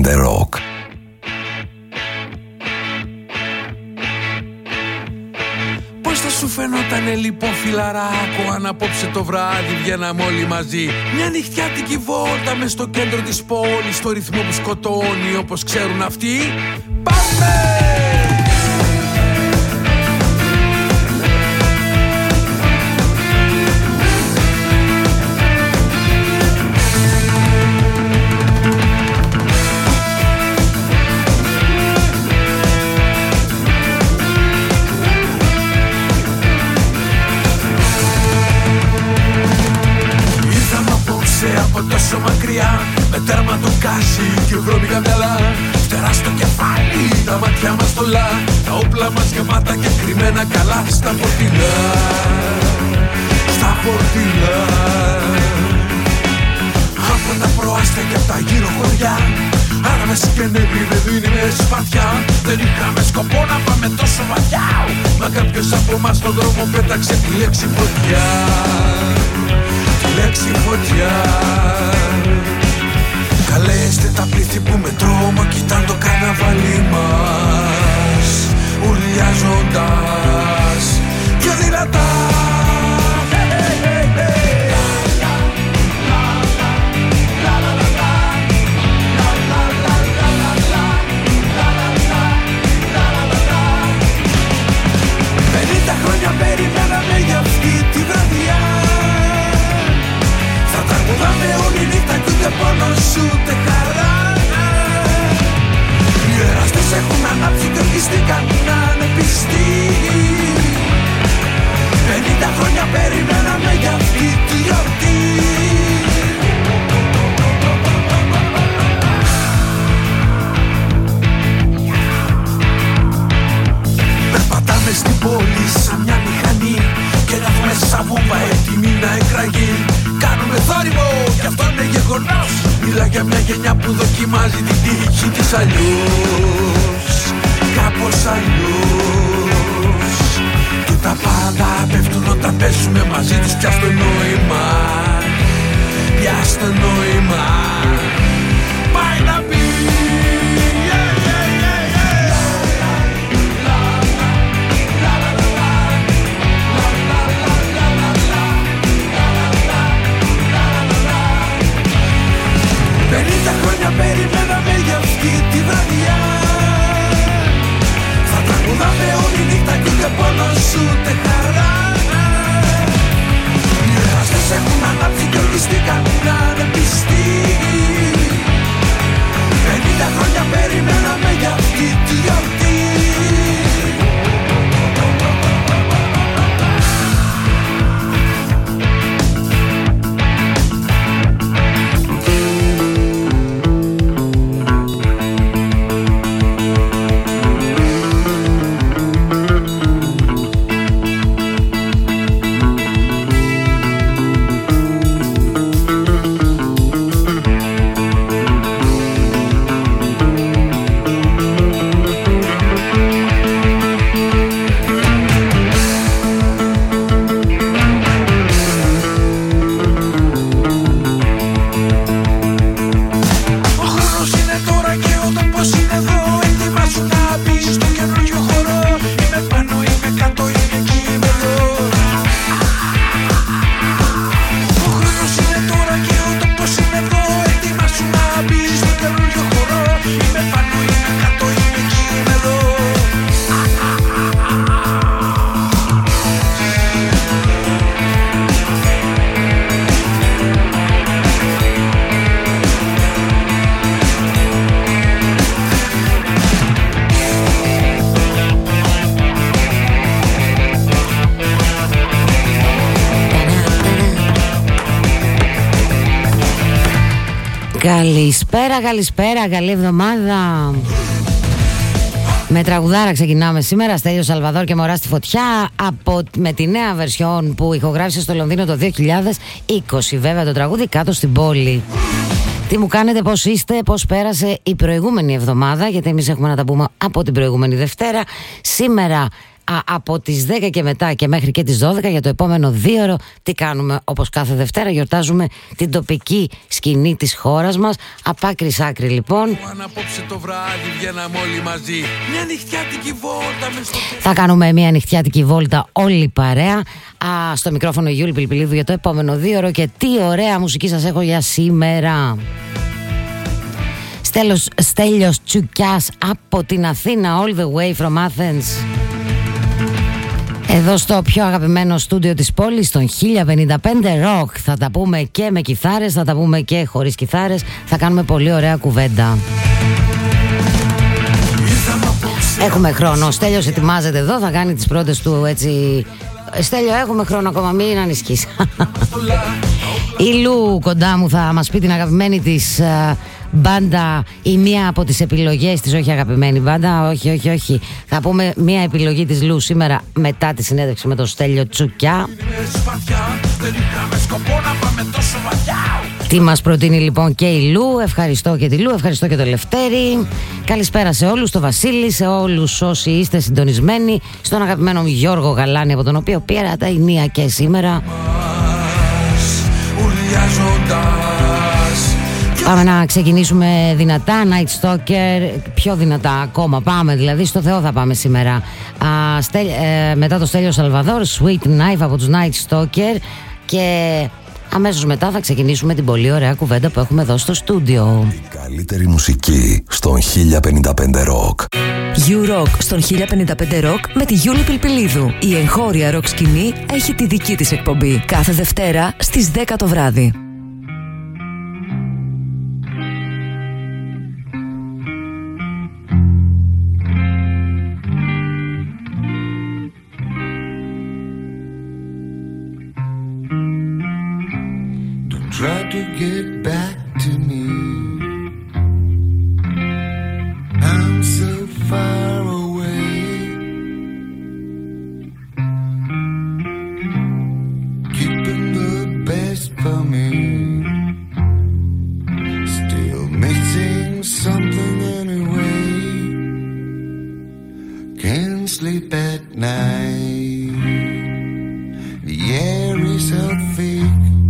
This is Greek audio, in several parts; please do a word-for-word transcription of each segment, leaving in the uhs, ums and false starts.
Sunday Rock. Πώς θα σου φαινότανε λοιπόν φιλαράκο αν απόψε το βράδυ βγαίναμε όλοι μαζί? Μια νυχτιάτικη βόλτα μες στο κέντρο της πόλης, στο ρυθμό που σκοτώνει όπως ξέρουν αυτοί. Πάμε! Από τόσο μακριά, με τέρμα το κάσι και βρώμικα μυαλά. Φτερά στο κεφάλι, τα μάτια μας στολά, τα όπλα μας γεμάτα και κρυμμένα καλά. Στα φορτινά, στα φορτινά, από τα προάστια και από τα γύρω χωριά. Άραβες και νεύροι, βεδουίνοι με σπαθιά. Δεν είχαμε σκοπό να πάμε τόσο βαθιά, μα κάποιος από εμάς στον δρόμο πέταξε τη λέξη φωτιά. Λέξη φωτιά. Καλέστε τα πλήθη που με τρόμο κοιτάν το καρναβάλι μας, ουρλιάζοντας πιο δυνατά. Πενήντα χρόνια περιμέναμε για αυτή τη βραδιά. Τραγουδάμε όλη νύχτα κι ούτε πόνος ούτε χαρά. Οι εραστές έχουν ανάψει και ορκιστήκαν να είναι πιστοί. Πενήντα χρόνια περιμέναμε για αυτή τη γιορτή. Περπατάμε στην πόλη σαν μια μηχανή και νιώθουμε σαν βόμβα έτοιμη να εκραγεί. Κάνουμε θόρυβο κι αυτό είναι γεγονός. Μιλά για μια γενιά που δοκιμάζει την τύχη της αλλιώς, κάπως αλλιώς. Και τα πάντα πέφτουν όταν πέσουμε μαζί τους. Πια στο νόημα, πια στο νόημα πάει να πει. Πενήντα χρόνια περιμέναμε για αυτή τη βραδιά. Θα τραγουδάμε όλη νύχτα κι ούτε πόνος ούτε χαρά. Οι εραστές έχουν ανάψει και ορκιστήκαν να είναι πιστοί. Πενήντα χρόνια περιμέναμε για αυτή τη γιορτή. Καλησπέρα, καλησπέρα, καλή εβδομάδα. Με τραγουδάρα ξεκινάμε σήμερα. Στέλιος Σαλβαδόρ και Μωρά στη φωτιά, από, με τη νέα βερσιόν που ηχογράφησε στο Λονδίνο το δύο χιλιάδες είκοσι. Βέβαια το τραγούδι κάτω στην πόλη. Τι μου κάνετε, πώς είστε, πώς πέρασε η προηγούμενη εβδομάδα? Γιατί εμείς έχουμε να τα πούμε από την προηγούμενη Δευτέρα. Σήμερα Α, από τις δέκα και μετά και μέχρι και τις δώδεκα για το επόμενο δύο ώρο τι κάνουμε? Όπως κάθε Δευτέρα γιορτάζουμε την τοπική σκηνή της χώρας μας. Από άκρη σ' άκρη λοιπόν. Το βράδυ βγαίναμε όλοι μαζί. Μια νυχτιάτικη βόλτα με στο... Θα κάνουμε μια νυχτιάτικη βόλτα όλη παρέα. Α, στο μικρόφωνο Γιούλη Πιλπιλίδου για το επόμενο δύο ώρο. Και τι ωραία μουσική σας έχω για σήμερα. Στέλιος, Στέλιος Τσουκιάς από την Αθήνα, all the way from Athens. Εδώ στο πιο αγαπημένο στούντιο της πόλης, στον χίλια πενήντα πέντε Rock. Θα τα πούμε και με κιθάρες, θα τα πούμε και χωρίς κιθάρες. Θα κάνουμε πολύ ωραία κουβέντα. Έχουμε χρόνο. Ο Στέλιος ετοιμάζεται εδώ, θα κάνει τις πρώτες του έτσι. Στέλιο, έχουμε χρόνο ακόμα, μην ανησυχείς. Η Λου κοντά μου θα μας πει την αγαπημένη της uh, μπάντα ή μία από τις επιλογές της. Όχι αγαπημένη μπάντα, όχι, όχι, όχι. Θα πούμε μία επιλογή της Λου σήμερα μετά τη συνέντευξη με τον Στέλιο Τσουκιά. Τι μας προτείνει λοιπόν και η Λου. Ευχαριστώ και τη Λου, ευχαριστώ και το Λευτέρη. Καλησπέρα σε όλους, το Βασίλη, σε όλους όσοι είστε συντονισμένοι, στον αγαπημένο μου Γιώργο Γαλάνη, από τον οποίο πήρα τα ενία και σήμερα. Πάμε να ξεκινήσουμε δυνατά, Night Stalker, πιο δυνατά ακόμα, πάμε δηλαδή, στο Θεό θα πάμε σήμερα. Α, στέλ, ε, μετά το Στέλιο Σαλβαδόρ, Sweet Knife από τους Night Stalker, και αμέσως μετά θα ξεκινήσουμε την πολύ ωραία κουβέντα που έχουμε εδώ στο στούντιο. Η καλύτερη μουσική στον χίλια πενήντα πέντε Rock. You Rock στον χίλια πενήντα πέντε Rock με τη Γιούλη Πιλπιλίδου. Η εγχώρια ροκ σκηνή έχει τη δική της εκπομπή κάθε Δευτέρα στις δέκα το βράδυ. Try to get back to me. I'm so far away. Keeping the best for me. Still missing something anyway. Can't sleep at night. The air is so thick.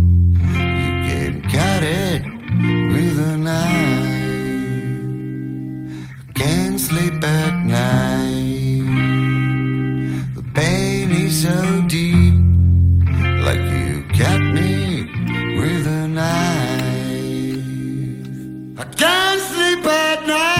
Got it with a knife. Can't sleep at night. The pain is so deep, like you got me with a knife. I can't sleep at night.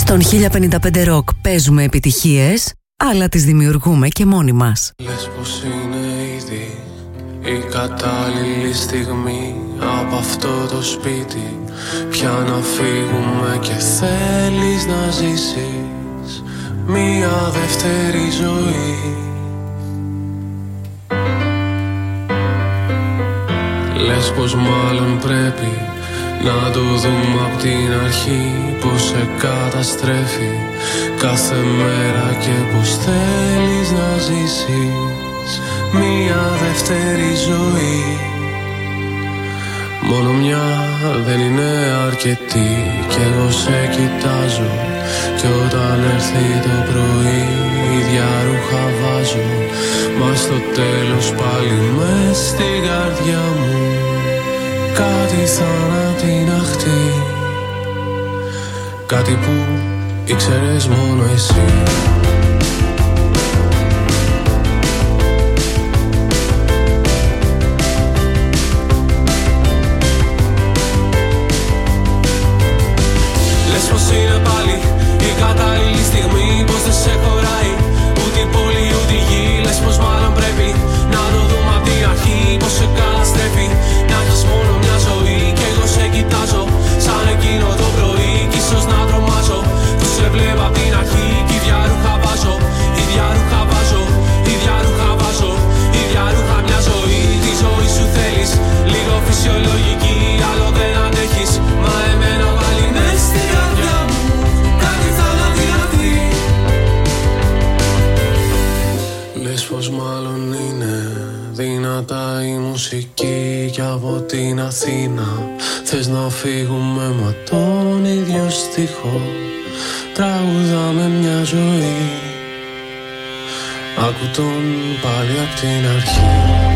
Στον χίλια πενήντα πέντε Rock παίζουμε επιτυχίες, αλλά τις δημιουργούμε και μόνοι μας. Λες πως είναι ήδη η κατάλληλη στιγμή από αυτό το σπίτι πια να φύγουμε και θέλεις να ζήσεις μία δεύτερη ζωή. Λες πως μάλλον πρέπει να το δούμε απ' την αρχή, πως σε καταστρέφει κάθε μέρα και πως θέλεις να ζήσεις μία δεύτερη ζωή. Μόνο μια δεν είναι αρκετή κι εγώ σε κοιτάζω κι όταν έρθει το πρωί ίδια ρούχα βάζω, μα στο τέλος πάλι μες στην καρδιά μου κάτι θανατιναχτεί, κάτι που ήξερες μόνο εσύ. Λες πως είναι πάλι η κατάλληλη στιγμή, πως δεν σε χωράει ούτε η πόλη ούτε η γη. Λες πως μάλλον πρέπει να το δούμε απ' την αρχή, πως σε καταστρέφει να έχεις μόνο μια ζωή κι εγώ σε κοιτάζω σαν εκείνο το πρωί κι ίσως να τρομάζω πως σε βλέπω απ' την αρχή κι ίδια ρούχα βάζω, ίδια ρούχα βάζω, ίδια ρούχα βάζω, ίδια ρούχα μια ζωή. Τη ζωή σου θέλεις λίγο φυσιολογική, άλλο δεν αντέχεις, μα εμένα πάλι μες στην καρδιά μου κάτι θανατιναχτεί. Λες πως μάλλον είναι δυνατά η μουσική κι από την Αθήνα θες να φύγουμε μα τον ίδιο στίχο τραγουδάμε μια ζωή. Άκου τον πάλι απ' την αρχή.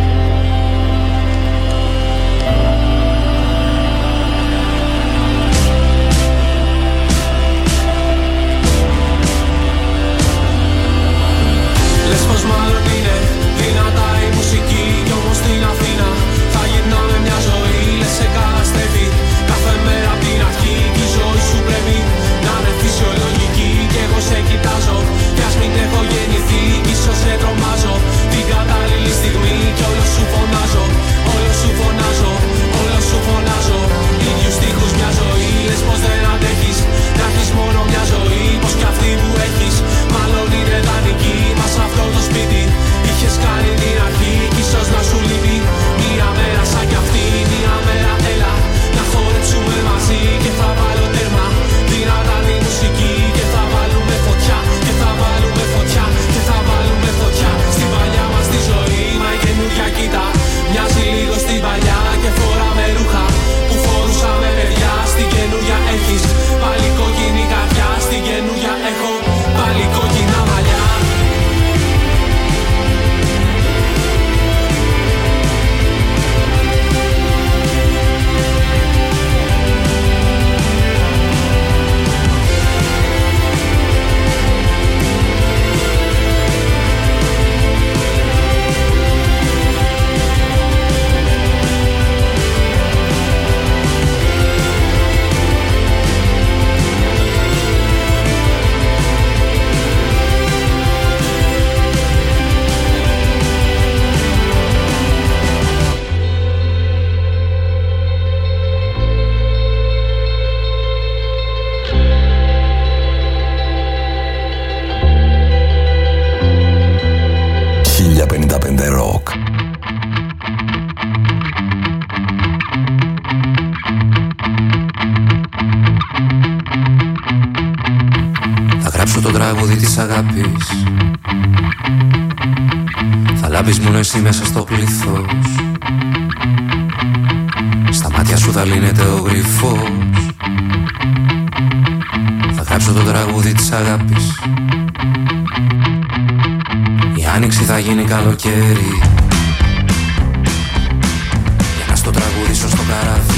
Λες πως μάλλον είναι δυνατά η μουσική κι όμως στην Αθήνα θα γυρνάμε μια ζωή. Λες σε καταστρέφει κάθε μέρα απ' την αρχή κι η ζωή σου πρέπει να είναι φυσιολογική κι εγώ σε κοιτάζω κι ας μην έχω γεννηθεί κι ίσως σε τρομάζω την κατάλληλη στιγμή κι όλο σου φωνάζω, όλο σου φωνάζω, όλο σου φωνάζω ίδιους στίχους μια ζωή. Λες πως δεν αντέχεις να έχεις μόνο μια ζωή, πως κι αυτή που έχεις μάλλον είναι δανεική, μα σε αυτό το σπίτι είχες κάνει την αρχή κι ίσως να σου λείπει μία μέρα σαν κι αυτή. Μία μέρα έλα να χορέψουμε μαζί και θα βάλω τέρμα δυνατά τη μουσική και θα βάλουμε φωτιά και θα βάλουμε φωτιά και θα βάλουμε φωτιά στην παλιά μας τη ζωή. Μα η καινούρια κοίτα μοιάζει λίγο στην παλιά και φοράμε ρούχα που φορούσαμε παιδιά. Στην καινούρια έχεις πάλι κόκκινη καρδιά, στην καινούρια έχω πάλι κόκκινα μαλλιά. χίλια πενήντα πέντε Rock. Θα γράψω το τραγούδι της αγάπης, θα λάμπεις μόνο εσύ μέσα στο πλήθος, στα μάτια σου θα λύνεται ο γρίφος. Θα γράψω το τραγούδι της αγάπης, η άνοιξη θα γίνει καλοκαίρι, για να στο τραγουδήσω στο καράβι.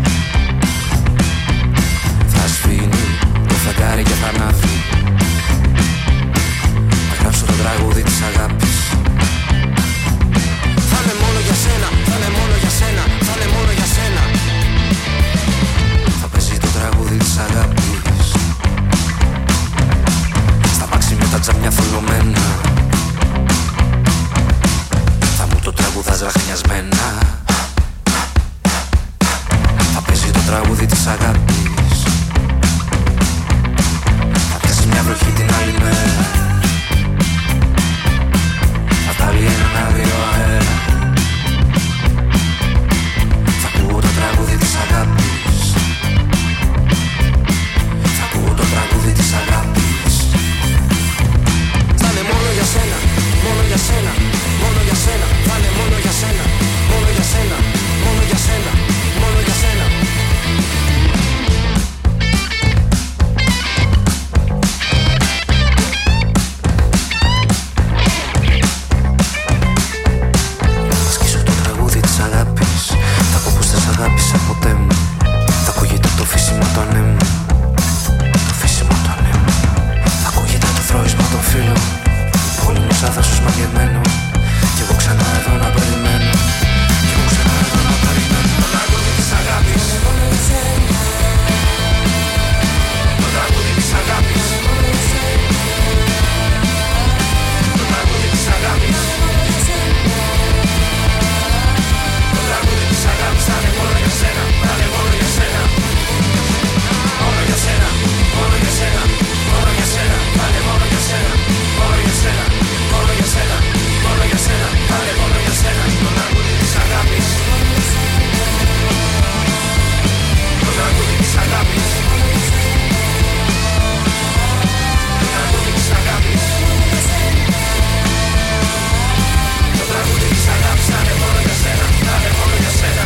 Θα σφύνει το φεγγάρι και θα ανάβει. Θα γράψω το τραγούδι της αγάπης, θα είναι μόνο για σένα, θα είναι μόνο για σένα, θα είναι μόνο για σένα. Θα παίζει το τραγούδι της αγάπης. μαλωμένα. Θα μου το τραγουδάς ραχνιασμένα. Θα παίζει το τραγούδι της αγάπης. Θα πιάσει μια βροχή την άλλη μέρα. Θα βγάλει έναν άδειο αέρα. Θα ακούω το τραγούδι της αγάπης. Θα ακούω το τραγούδι της αγάπης. Θα είναι μόνο για σένα, μόνο για σένα, μόνο για σένα. Θα είναι μόνο για σένα, μόνο για σένα, μόνο για σένα, μόνο για σένα. Αγάπησα ποτέ μου. Θα ακούγεται το φύσιμο του ανέμου. Το φύσιμο του ανέμου. Θα ακούγεται το θρώισμα των φίλων. Πόλεμος άδασος μαγεμένο. Κι εγώ ξανά εδώ να περιμένω. Κι εγώ ξανά εδώ να περιμένω. Το τραγούδι της αγάπης. Το τραγούδι της αγάπης. Το τραγούδι της αγάπης. Θα είναι μόνο για σένα, θα είναι μόνο για σένα. Μόνο για σένα, μόνο για σένα, μόνο για σένα. Θα είναι μόνο για σένα, μόνο για σένα, μόνο για σένα, μόνο για σένα. Θα είναι μόνο για σένα. Το τραγούδι της αγάπης. Το τραγούδι της αγάπης. Το τραγούδι της αγάπης. Το τραγούδι της αγάπης. Θα είναι μόνο για σένα, θα είναι μόνο για σένα.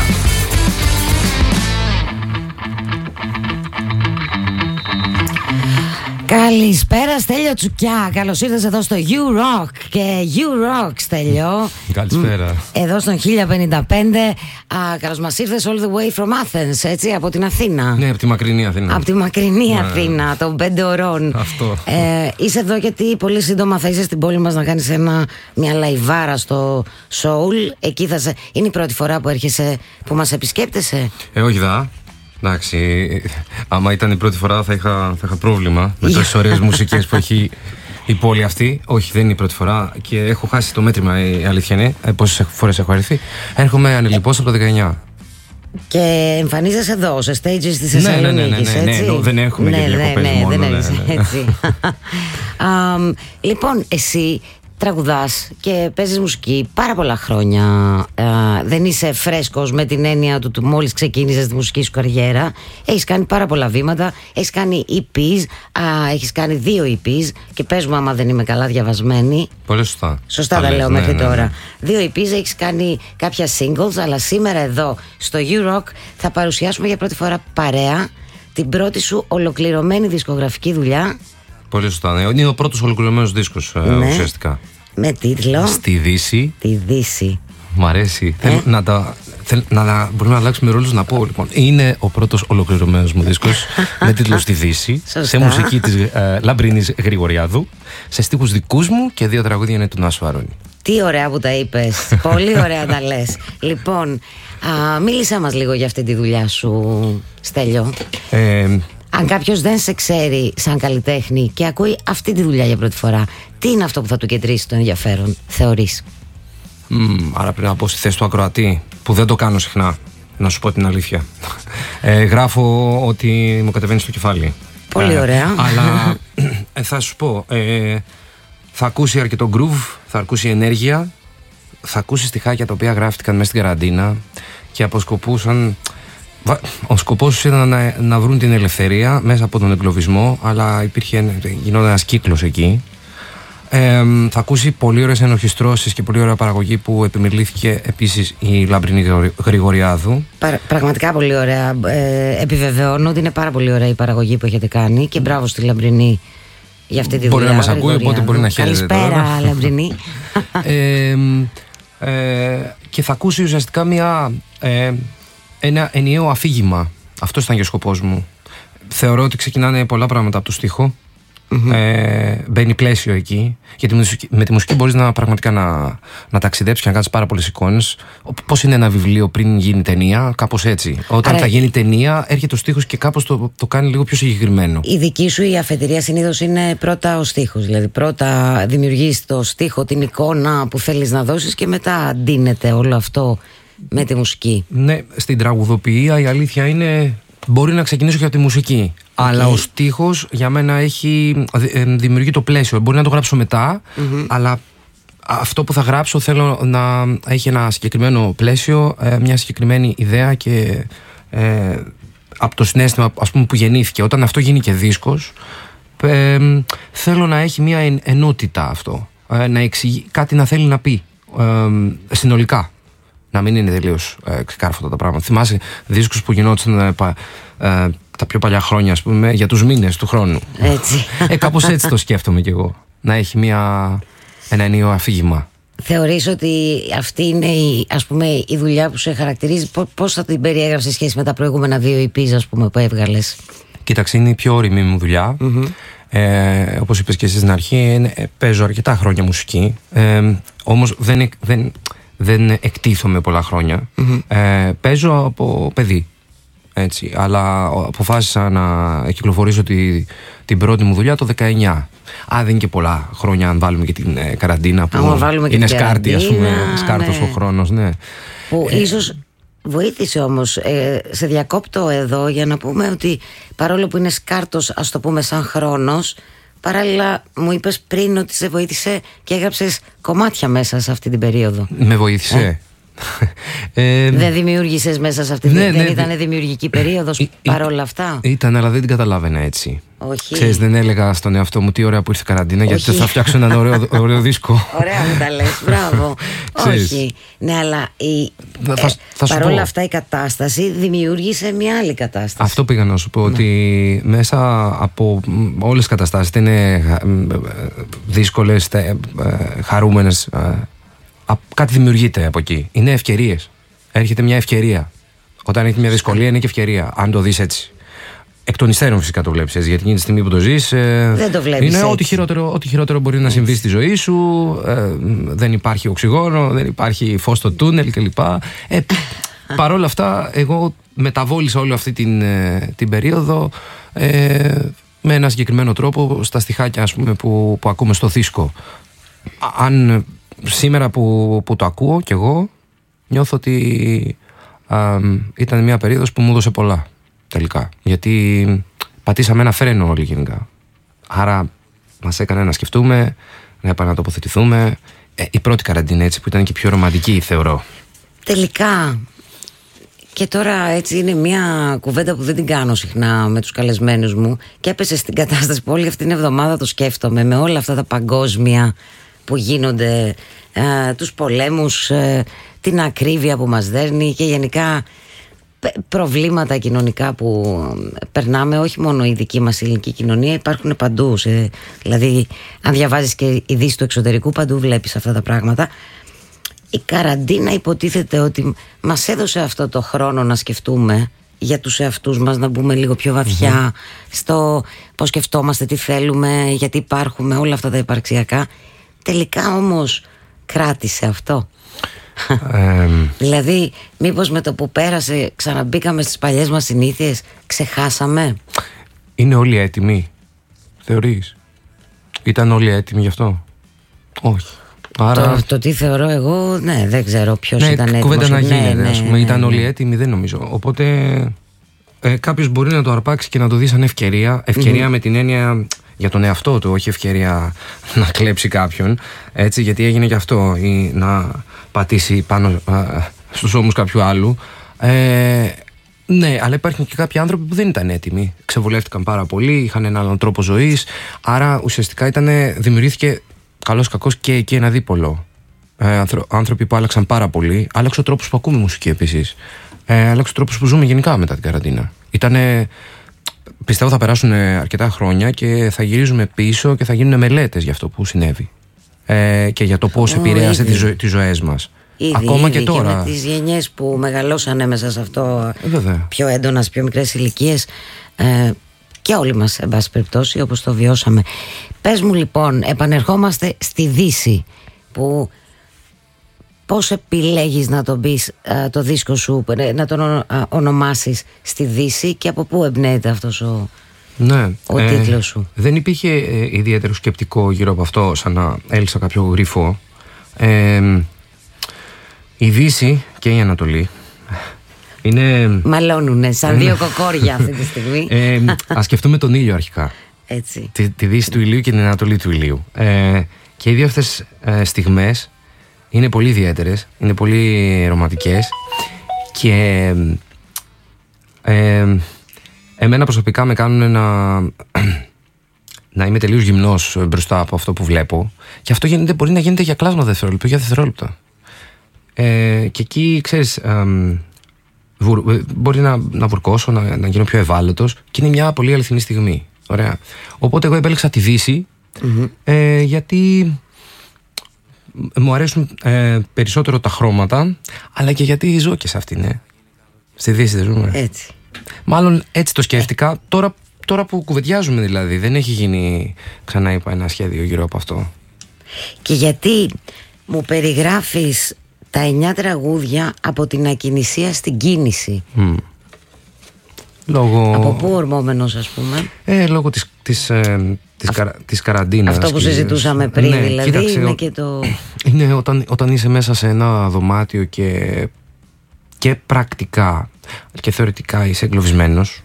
Καλησπέρα Στέλιο Τσουκιά. Καλώς ήρθες εδώ στο You Rock. Και You Rock, Στέλιο. Καλησπέρα. Εδώ στον χίλια πενήντα πέντε. Α, καλώς μας ήρθες all the way from Athens, έτσι, από την Αθήνα. Ναι, από τη μακρινή Αθήνα. Από τη μακρινή ναι. Αθήνα, των πέντε ωρών. Αυτό. Ε, είσαι εδώ γιατί πολύ σύντομα θα είσαι στην πόλη μας να κάνεις ένα, μια λαϊβάρα στο Soul. Εκεί θα σε... Είναι η πρώτη φορά που έρχεσαι, που μας επισκέπτεσαι. Ε, όχι δα. Εντάξει, άμα ήταν η πρώτη φορά θα είχα, θα είχα πρόβλημα με τόσες ωραίες μουσικές που έχει η πόλη αυτή. Όχι, δεν είναι η πρώτη φορά και έχω χάσει το μέτρημα, η αλήθεια είναι. Πόσες φορές έχω έρθει. Έρχομαι ανελιπώς από το δεκαεννιά. Και εμφανίζεσαι εδώ, σε stages της Θεσσαλονίκης, ναι, ναι, ναι, ναι, ναι, έτσι. Ναι, δεν έχουμε ναι, και διακοπές ναι, ναι, μόνο. δεν Ναι, έχεις, ναι. έτσι. um, λοιπόν, εσύ τραγουδάς και παίζεις μουσική πάρα πολλά χρόνια. Uh, δεν είσαι φρέσκος με την έννοια του, του μόλις ξεκίνησες τη μουσική σου καριέρα. Έχεις κάνει πάρα πολλά βήματα. Έχεις κάνει ι πις, uh, έχεις κάνει δύο ι πις. Και πες μου άμα δεν είμαι καλά διαβασμένη. Πολύ σωστά. Σωστά τα λέω ναι, μέχρι ναι, τώρα. ναι. Δύο ι πις, έχεις κάνει κάποια singles. Αλλά σήμερα εδώ στο You Rock θα παρουσιάσουμε για πρώτη φορά παρέα την πρώτη σου ολοκληρωμένη δισκογραφική δουλειά. Πολύ σωστά. Ναι. Είναι ο πρώτος ολοκληρωμένος δίσκος, Ναι. ουσιαστικά. Με τίτλο Στη Δύση. Τη Δύση. Μ' αρέσει. Ε? Θέλω να τα. Θέλ, να, να μπορούμε να αλλάξουμε ρόλους να πω λοιπόν. Είναι ο πρώτος ολοκληρωμένος μου δίσκος με τίτλο Στη Δύση. Σωστά. Σε μουσική της ε, Λαμπρίνης Γρηγοριάδου. Σε στίχους δικούς μου και δύο τραγούδια είναι του Νάσου Αρώνη. Τι ωραία που τα είπες. Πολύ ωραία τα λες. Λοιπόν, α, μίλησέ μας λίγο για αυτή τη δουλειά σου, Στέλιο. Ε, Αν κάποιος δεν σε ξέρει σαν καλλιτέχνη και ακούει αυτή τη δουλειά για πρώτη φορά, τι είναι αυτό που θα του κεντρήσει το ενδιαφέρον, θεωρείς? μ, άρα πρέπει να πω στη θέση του ακροατή, που δεν το κάνω συχνά, να σου πω την αλήθεια. Ε, γράφω ότι μου κατεβαίνει στο κεφάλι. Πολύ Ε, ωραία. Αλλά ε, θα σου πω, ε, θα ακούσει αρκετό groove, θα ακούσει ενέργεια, θα ακούσει στιχάκια τα οποία γράφτηκαν μέσα στην καραντίνα και αποσκοπούσαν. Ο σκοπός τους ήταν να, να βρουν την ελευθερία μέσα από τον εγκλωβισμό, αλλά υπήρχε, γινόταν ένας κύκλος εκεί. Ε, θα ακούσει πολύ ωραίες ενορχιστρώσεις και πολύ ωραία παραγωγή που επιμελήθηκε επίσης η Λαμπρινή Γρηγοριάδου. Πρα, πραγματικά πολύ ωραία. Ε, επιβεβαιώνω ότι είναι πάρα πολύ ωραία η παραγωγή που έχετε κάνει και μπράβο στη Λαμπρινή για αυτή τη Μπορεί δουλειά. να μας ακούει, οπότε μπορεί να χαίρεται. Καλησπέρα, Λαμπρινή. ε, ε, και θα ακούσει ουσιαστικά μια, ε, ένα ενιαίο αφήγημα. Αυτό ήταν και ο σκοπός μου. Θεωρώ ότι ξεκινάνε πολλά πράγματα από το στίχο Mm-hmm. Ε, μπαίνει πλαίσιο εκεί. Γιατί με τη μουσική μπορείς να, πραγματικά να, να ταξιδέψεις και να κάνεις πάρα πολλές εικόνες. Πώς είναι ένα βιβλίο πριν γίνει ταινία, κάπως έτσι. Όταν Άρα, θα γίνει ταινία, έρχεται ο στίχος και κάπως το, το κάνει λίγο πιο συγκεκριμένο. Η δική σου η αφετηρία συνήθως είναι πρώτα ο στίχος. Δηλαδή, πρώτα δημιουργείς το στίχο, την εικόνα που θέλεις να δώσεις και μετά αντίνεται όλο αυτό με τη μουσική. Ναι, στην τραγουδοποιία η αλήθεια είναι. Μπορεί να ξεκινήσω και από τη μουσική. Okay. Αλλά ο στίχος για μένα έχει, δημιουργεί το πλαίσιο. Μπορεί να το γράψω μετά, mm-hmm. αλλά αυτό που θα γράψω θέλω να έχει ένα συγκεκριμένο πλαίσιο, μια συγκεκριμένη ιδέα και ε, από το συναίσθημα, ας πούμε, που γεννήθηκε. Όταν αυτό γίνει και δίσκος, ε, θέλω να έχει μια εν, ενότητα αυτό. Ε, να εξηγεί, κάτι να θέλει να πει ε, συνολικά. Να μην είναι τελείως ε, ξεκάρφωτα τα πράγματα. Θυμάσαι δίσκους που γινόταν ε, πα, ε, τα πιο παλιά χρόνια, ας πούμε, για τους μήνες του χρόνου. Έτσι. Ε, κάπως έτσι το σκέφτομαι κι εγώ. Να έχει μια, ένα ενίο αφήγημα. Θεωρείς ότι αυτή είναι η, ας πούμε, η δουλειά που σε χαρακτηρίζει? Πώς θα την περιέγραψες σε σχέση με τα προηγούμενα δύο ι πι, ας πούμε, που έβγαλες? Κοίταξε, είναι η πιο όριμη μου δουλειά. Mm-hmm. Ε, όπως είπες και εσύ στην αρχή, είναι, παίζω αρκετά χρόνια μουσική. Ε, όμως δεν, δεν, δεν εκτίθομαι πολλά χρόνια. Mm-hmm. Ε, παίζω από παιδί. Έτσι, αλλά αποφάσισα να κυκλοφορήσω τη, την πρώτη μου δουλειά το δεκαεννιά. Α, δεν είναι και πολλά χρόνια αν βάλουμε και την ε, καραντίνα που είναι σκάρτη, ας πούμε, σκάρτος ναι. ο χρόνος, ναι. Που ε, ίσως βοήθησε όμως, ε, σε διακόπτω εδώ για να πούμε ότι παρόλο που είναι σκάρτος, ας το πούμε, σαν χρόνος, παράλληλα μου είπες πριν ότι σε βοήθησε και έγραψες κομμάτια μέσα σε αυτή την περίοδο. Με βοήθησε. Ε? Ε, δεν δημιούργησες μέσα σε αυτή την ναι, δεν ναι, ήταν δημιουργική περίοδος ή, παρόλα αυτά? Ήταν, αλλά δεν την καταλάβαινα έτσι. Όχι. Ξέρεις, δεν έλεγα στον εαυτό μου τι ωραία που ήρθε η καραντίνα. Όχι. Γιατί θα φτιάξω έναν ωραίο, ωραίο δίσκο. Ωραία μου τα λες, μπράβο. Όχι, ναι, αλλά η, θα, ε, θα παρόλα πω. αυτά η κατάσταση δημιούργησε μια άλλη κατάσταση. Αυτό πήγα να σου πω, ναι. ότι μέσα από όλες τις καταστάσεις, είτε είναι δύσκολες, είτε χαρούμενες, κάτι δημιουργείται από εκεί. Είναι ευκαιρίες. Έρχεται μια ευκαιρία. Όταν έχει μια δυσκολία, είναι και ευκαιρία. Αν το δεις έτσι. Εκ των υστέρων φυσικά το βλέπεις έτσι. Γιατί εκείνη τη στιγμή που το ζεις, ε, δεν το βλέπεις είναι έτσι. ό,τι χειρότερο, ό,τι χειρότερο μπορεί να συμβεί στη ζωή σου. Ε, δεν υπάρχει οξυγόνο, δεν υπάρχει φως στο τούνελ κλπ. Ε, Παρ' όλα αυτά, εγώ μεταβόλησα όλη αυτή την, την περίοδο ε, με ένα συγκεκριμένο τρόπο στα στιχάκια, ας πούμε, που, που ακούμε στο δίσκο. Αν σήμερα που, που το ακούω κι εγώ, νιώθω ότι α, ήταν μια περίοδος που μου έδωσε πολλά τελικά. Γιατί πατήσαμε ένα φρένο όλοι γενικά. Άρα μας έκανε να σκεφτούμε, να επανατοποθετηθούμε. Ε, η πρώτη καραντίνα έτσι που ήταν και πιο ρομαντική, θεωρώ. Τελικά. Και τώρα έτσι είναι μια κουβέντα που δεν την κάνω συχνά με τους καλεσμένους μου και έπεσε στην κατάσταση που όλη αυτή την εβδομάδα το σκέφτομαι με όλα αυτά τα παγκόσμια που γίνονται, ε, τους πολέμους, ε, την ακρίβεια που μας δέρνει και γενικά προβλήματα κοινωνικά που περνάμε, όχι μόνο η δική μας ελληνική κοινωνία, υπάρχουν παντού. Σε, δηλαδή αν διαβάζεις και ειδήσεις του εξωτερικού, παντού βλέπεις αυτά τα πράγματα. Η καραντίνα υποτίθεται ότι μας έδωσε αυτό το χρόνο να σκεφτούμε για τους εαυτούς μας, να μπούμε λίγο πιο βαθιά mm-hmm. στο πώς σκεφτόμαστε, τι θέλουμε, γιατί υπάρχουμε, όλα αυτά τα υπαρξιακά. Τελικά όμως κράτησε αυτό. Ε... δηλαδή μήπως με το που πέρασε ξαναμπήκαμε στις παλιές μας συνήθειες, ξεχάσαμε? Είναι όλοι έτοιμοι, θεωρείς? Ήταν όλοι έτοιμοι γι' αυτό? Όχι. Άρα... Το, το τι θεωρώ εγώ, ναι, δεν ξέρω ποιος ναι, ήταν έτοιμος. Κουβέντα να γίνεται, ναι, ας πούμε, ναι, ήταν ναι, όλοι ναι. έτοιμοι, δεν νομίζω. Οπότε ε, κάποιος μπορεί να το αρπάξει και να το δει σαν ευκαιρία. Ευκαιρία mm-hmm. με την έννοια για τον εαυτό του, όχι ευκαιρία να κλέψει κάποιον. Έτσι, γιατί έγινε και αυτό, ή να πατήσει πάνω α, στους ώμους κάποιου άλλου. Ε, ναι, αλλά υπάρχουν και κάποιοι άνθρωποι που δεν ήταν έτοιμοι. Ξεβολεύτηκαν πάρα πολύ, είχαν έναν άλλον τρόπο ζωής. Άρα ουσιαστικά ήτανε, δημιουργήθηκε καλώς κακώς και εκεί ένα δίπολο. Ε, άνθρωποι που άλλαξαν πάρα πολύ. Άλλαξε ο τρόπος που ακούμε μουσική επίσης. Ε, άλλαξε ο τρόπος που ζούμε γενικά μετά την καραντίνα. Ήτανε, πιστεύω θα περάσουν αρκετά χρόνια και θα γυρίζουμε πίσω και θα γίνουν μελέτες για αυτό που συνέβη. Ε, και για το πώς oh, επηρέασε τις, ζω, τις ζωές μας. Ήδη, ακόμα ήδη, και τώρα. Και με τις γενιές που μεγαλώσανε μέσα σε αυτό, Βέβαια. πιο έντονα, σε πιο μικρές ηλικίες. Ε, και όλοι μας εν πάση περιπτώσει όπως το βιώσαμε. Πες μου λοιπόν, επανερχόμαστε στη Δύση, που πώς επιλέγεις να τον πεις α, το δίσκο σου, να τον ο, α, ονομάσεις στη Δύση, και από πού εμπνέεται αυτός ο, ναι, ο ε, τίτλος σου? Δεν υπήρχε ε, ιδιαίτερο σκεπτικό γύρω από αυτό, σαν να έλυσα κάποιο γρίφο. ε, Η Δύση και η Ανατολή είναι... μαλώνουνε σαν δύο κοκόρια αυτή τη στιγμή. ε, Ας σκεφτούμε τον ήλιο αρχικά. Έτσι. Τη, τη Δύση του ηλίου και την Ανατολή του ηλίου. ε, Και οι δύο αυτές ε, στιγμές είναι πολύ ιδιαίτερες, είναι πολύ ρομαντικές. Και ε, εμένα προσωπικά με κάνουν να, να είμαι τελείως γυμνός μπροστά από αυτό που βλέπω. Και αυτό γίνεται, μπορεί να γίνεται για κλάσμα δευτερόλεπτο, για δευτερόλεπτα. Ε, και εκεί, ξέρεις, ε, βουρ, μπορεί να, να βουρκώσω, να, να γίνω πιο ευάλωτος, και είναι μια πολύ αληθινή στιγμή. Ωραία. Οπότε εγώ επέλεξα τη Δύση, mm-hmm. ε, γιατί μου αρέσουν ε, περισσότερο τα χρώματα, αλλά και γιατί ζω και σε αυτήν, ναι. Στη Δύση δεν ζούμε. Έτσι. Μάλλον έτσι το σκέφτηκα. Τώρα, τώρα που κουβεντιάζουμε δηλαδή, δεν έχει γίνει, ξανά είπα, ένα σχέδιο γύρω από αυτό. Και γιατί μου περιγράφεις τα εννιά τραγούδια από την ακινησία στην κίνηση. Mm. Λόγω... Από πού ορμόμενος, ας πούμε? Ε, λόγω της, της, ε, της, Αυ... καρα, της καραντίνας. Αυτό που και... συζητούσαμε πριν, ναι, δηλαδή, κοίταξε, είναι και το... Είναι όταν, όταν είσαι μέσα σε ένα δωμάτιο και, και πρακτικά και θεωρητικά είσαι εγκλωβισμένος,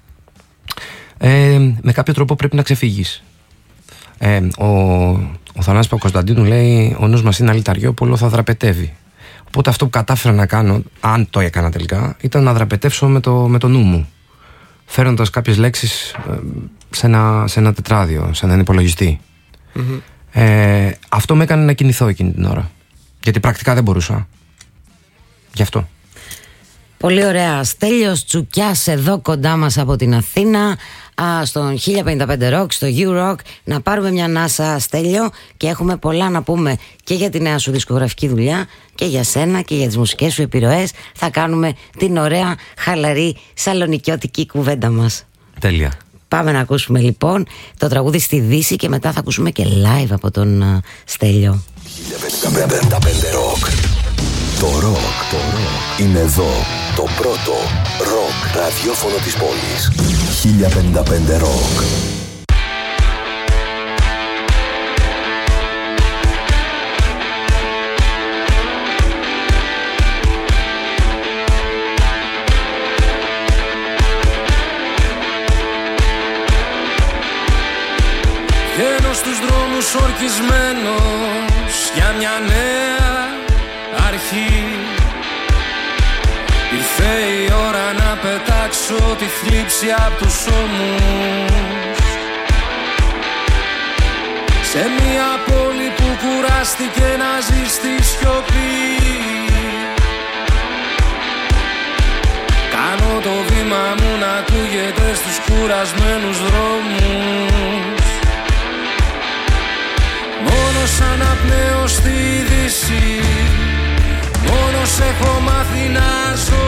ε, με κάποιο τρόπο πρέπει να ξεφύγεις. Ε, ο, ο Θανάσης Παπακοσταντίνου λέει: ο νους μας είναι αλυταριό, πολλό θα δραπετεύει. Οπότε αυτό που κατάφερα να κάνω, αν το έκανα τελικά, ήταν να δραπετεύσω με το, με το νου μου, φέρνοντας κάποιες λέξεις σε ένα, σε ένα τετράδιο, σε έναν υπολογιστή. Mm-hmm. Ε, αυτό με έκανε να κινηθώ εκείνη την ώρα, γιατί πρακτικά δεν μπορούσα. Γι' αυτό. Πολύ ωραία. Στέλιος Τσουκιάς εδώ κοντά μας από την Αθήνα, α, στον χίλια πενήντα πέντε Rock, στο U-Rock. Να πάρουμε μια ανάσα, Στέλιο, και έχουμε πολλά να πούμε και για τη νέα σου δισκογραφική δουλειά και για σένα και για τις μουσικές σου επιρροές. Θα κάνουμε την ωραία, χαλαρή, σαλονικιώτικη κουβέντα μας. Τέλεια. Πάμε να ακούσουμε λοιπόν το τραγούδι στη Δύση και μετά θα ακούσουμε και live από τον uh, Στέλιο. χίλια πενήντα πέντε Rock. Το ροκ, το ροκ είναι εδώ. Το πρώτο ροκ ραδιόφωνο της πόλης. χίλια πενήντα πέντε Rock. Βγαίνω στους δρόμους ορκισμένος για μια νέα αρχή. Ήρθε η ώρα να πετάξω τη θλίψη απ' τους ώμους, σε μια πόλη που κουράστηκε να ζει στη σιωπή. Κάνω το βήμα μου να ακούγεται στους κουρασμένους δρόμους. Μόνος αναπνέω στη Δύση, μόνος έχω μάθει να ζω.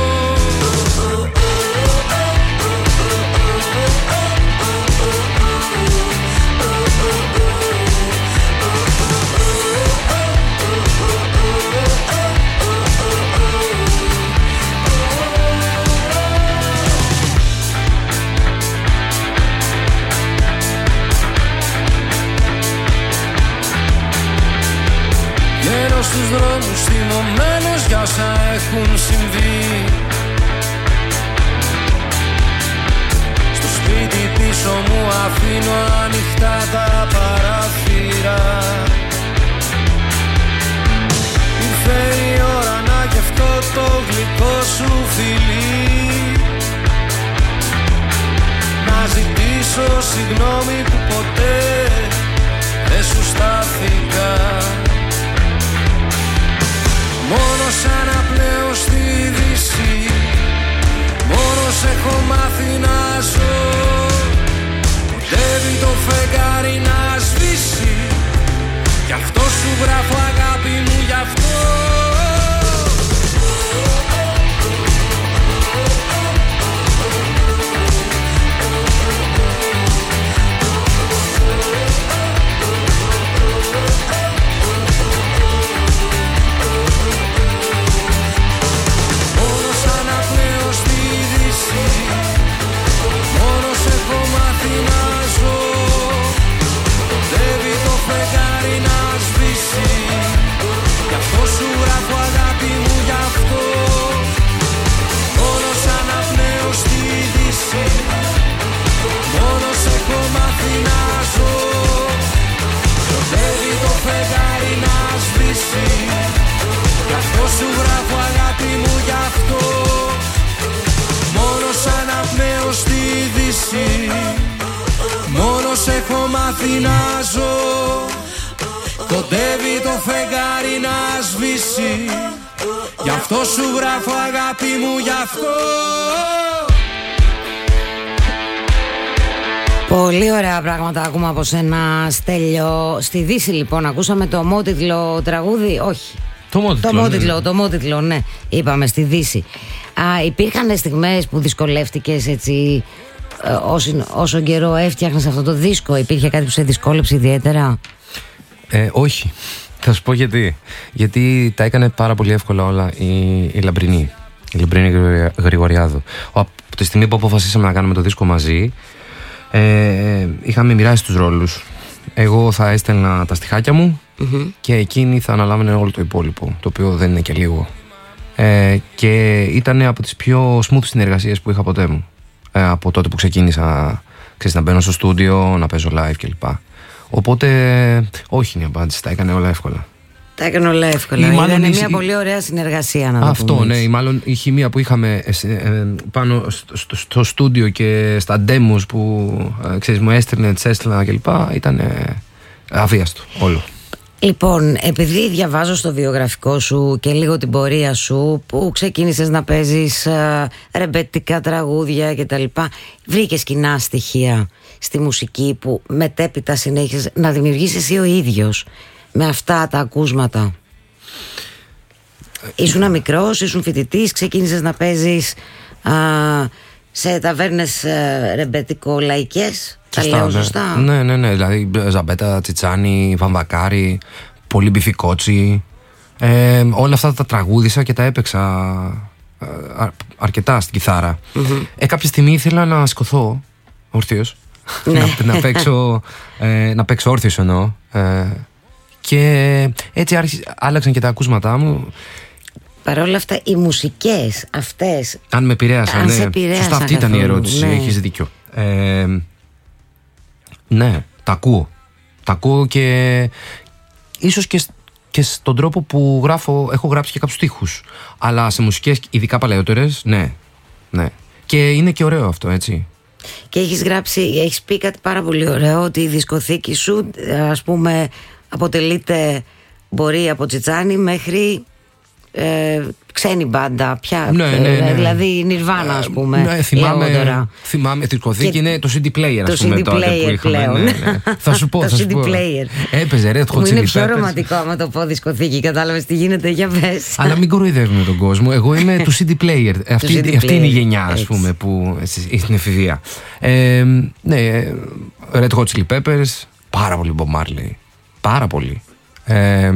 Βγαίνω στους δρόμους θυμωμένος για όσα έχουν συμβεί. Στο σπίτι πίσω μου αφήνω ανοιχτά τα παράθυρα. Ήρθε η ώρα να γευτώ το γλυκό σου φιλί, να ζητήσω συγγνώμη που ποτέ δεν σου στάθηκα. Μόνος αναπνέω στη Δύση, μόνος έχω μάθει να ζω. Κοντεύει το φεγγάρι να σβήσει, γι' αυτό σου γράφω αγάπη μου, γι' αυτό. Δύση. Γι' αυτό σου γράφω αγάπη μου, γι' αυτό. Μόνος αναπνέω στη Δύση. Μόνος έχω μάθει να ζω. Κοντεύει το φεγγάρι να σβήσει. Γι' αυτό σου γράφω αγάπη μου, γι' αυτό. Μόνος αναπνέω στη Δύση. Μόνος έχω μάθει να ζω. Κοντεύει το φεγγάρι να σβήσει. Γι' αυτό σου γράφω αγάπη μου, γι' αυτό. Πολύ ωραία πράγματα ακούμε από σένα, Στέλιο. Στη Δύση λοιπόν ακούσαμε το ομότιτλο τραγούδι. Όχι, Το ομότιτλο, το ομότιτλο, ναι. το ομότιτλο, ναι. Είπαμε στη Δύση. Α, υπήρχαν στιγμές που δυσκολεύτηκες έτσι ε, όσο, όσο καιρό έφτιαχνες αυτό το δίσκο? Υπήρχε κάτι που σε δυσκόλεψε ιδιαίτερα? Ε, όχι. Θα σου πω γιατί. Γιατί τα έκανε πάρα πολύ εύκολα όλα η, η Λαμπρινή. Η Λαμπρινή Γρηγορια- Γρηγοριάδου. Ο- Από τη στιγμή που αποφασίσαμε να κάνουμε το δίσκο μαζί, ε, είχαμε μοιράσει τους ρόλους. Εγώ θα έστελνα τα στιχάκια μου Mm-hmm. και εκείνη θα αναλάμβανε όλο το υπόλοιπο, το οποίο δεν είναι και λίγο. Ε, και ήταν από τις πιο smooth συνεργασίες που είχα ποτέ μου. Ε, από τότε που ξεκίνησα, ξέρεις, να μπαίνω στο στούντιο, να παίζω live κλπ. Οπότε, όχι είναι η απάντηση, τα έκανε όλα εύκολα. Τα έκανε όλα εύκολα. Ή μάλλον Ήταν η- μια πολύ ωραία συνεργασία, να το Αυτό, πούμε ναι, έτσι. ή μάλλον η χημεία που είχαμε ε, ε, ε, πάνω στο, στο, στο στούντιο και στα demos που ε, ξέρεις, μου έστελνε, τις έστελνα κλπ. Ήταν ε, αβίαστο όλο. Λοιπόν, επειδή διαβάζω στο βιογραφικό σου και λίγο την πορεία σου, που ξεκίνησες να παίζεις α, ρεμπετικά τραγούδια κτλ., βρήκες κοινά στοιχεία στη μουσική που μετέπειτα συνέχισες να δημιουργήσεις εσύ ο ίδιος με αυτά τα ακούσματα? Ήσουν μικρός, ήσουν φοιτητής, ξεκίνησες να παίζεις α, σε ταβέρνες α, ρεμπετικο-λαϊκές? Τα Σωστά, λέω ναι. σωστά? Ναι, ναι, ναι. Δηλαδή Ζαμπέτα, Τσιτσάνι, Βαμβακάρι, πολύ μπιφικότσι. Ε, όλα αυτά τα τραγούδισα και τα έπαιξα ε, α, αρκετά στην κιθάρα. Mm-hmm. Ε, κάποια στιγμή ήθελα να σηκωθώ όρθιος. Ναι. να, να, παίξω, ε, να παίξω όρθιος εννοώ. Ε, και έτσι άρχι, άλλαξαν και τα ακούσματά μου. Παρ' όλα αυτά, οι μουσικές αυτές, Αν με επηρέασαν, Αν ναι. σε επηρέασαν Σωστά, αυτή ήταν η καθόλου, ερώτηση. ναι. Έχεις δίκιο. Ε, ναι, τα ακούω. Τα ακούω και ίσως και, σ- και στον τρόπο που γράφω, έχω γράψει και κάποιους στίχους. Αλλά σε μουσικές, ειδικά παλαιότερες, ναι. ναι. Και είναι και ωραίο αυτό, έτσι. και έχεις γράψει, έχεις πει κάτι πάρα πολύ ωραίο, ότι η δισκοθήκη σου, ας πούμε, αποτελείται, μπορεί από Τσιτσάνι μέχρι ε, ξένη μπάντα πια, Ναι, ναι, ναι. δηλαδή Νιρβάνα, ας πούμε. Ναι, θυμάμαι, λέγω τώρα. θυμάμαι, τη δισκοθήκη Και είναι το σι ντι player, το ας πούμε, σι ντι τότε player που είχαμε. πλέον. Ναι, ναι. Θα σου πω, Το θα σου σι ντι πω. player. Έπαιζε Red Hot Μου είναι Chili πιο Peppers. ρομαντικό άμα το πω δισκοθήκη, κατάλαβες τι γίνεται, για πες. Αλλά μην κοροϊδεύουμε τον κόσμο. Εγώ είμαι του σι ντι player. Αυτή, σι ντι αυτή είναι η player, γενιά, ας έτσι. πούμε, που στην εφηβεία. Ε, ναι, Red Hot Chili Peppers, πάρα πολύ Bob Marley. Πάρα πολύ. Ε,